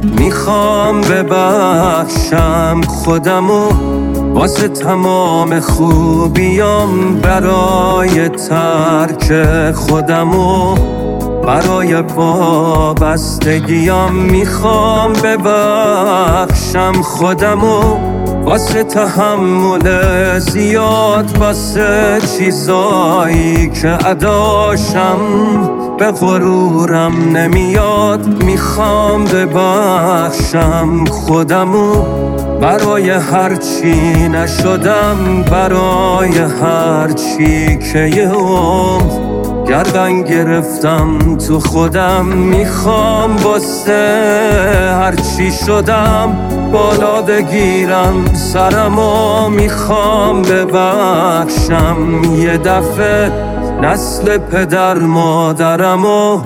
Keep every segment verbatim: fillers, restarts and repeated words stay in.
میخوام ببخشم خودمو واسه تمام خوبیام، برای ترک خودمو، برای وابستگیام. میخوام ببخشم خودمو واسه تحمل زیاد، واسه چیزایی که اداشم به غرورم نمیاد. میخوام ببخشم خودمو برای هرچی نشدم، برای هرچی که یه عمر گردن گرفتم تو خودم. میخوام واسه هرچی شدم بالا بگیرم سرمو. میخوام ببخشم یه دفعه نسل پدر مادرمو.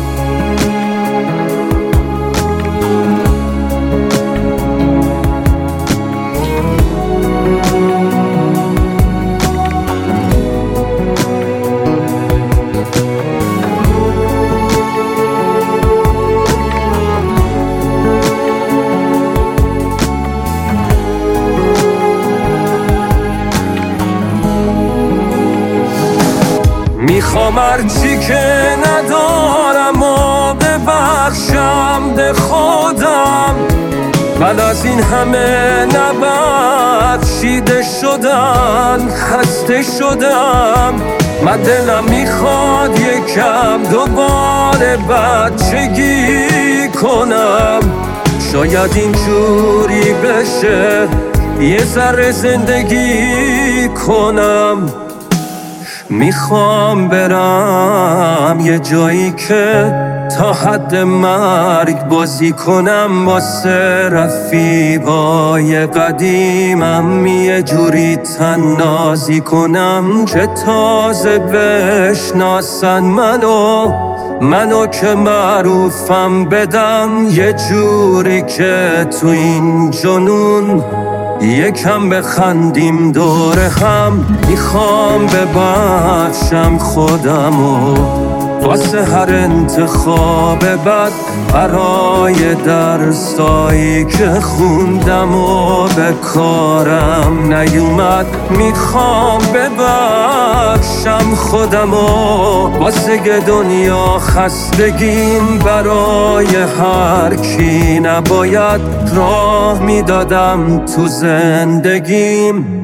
میخوام هرچی که ندارم و ببخشم ده خودم. من از این همه نبخشیده شدن خسته شدم. من دلم میخواد یکم دوباره بچگی کنم. شاید اینجوری بشه یه ذره زندگی کنم. میخوام برم یه جایی که تا حد مرگ بازی کنم واسه رفیقای قدیمم. یه جوری تنازی کنم که تازه بشناسن منو، منو که معروفم بدم. یه جوری که تو این جنون یکم بخندیم دور هم. میخوام ببخشم خودمو واسه هر انتخاب بد، برای درسایی که خوندم و به کارم نیومد. میخوام ببخشم خودمو واسه دنیا خستگیم، برای هر کی نباید راه میدادم تو زندگیم.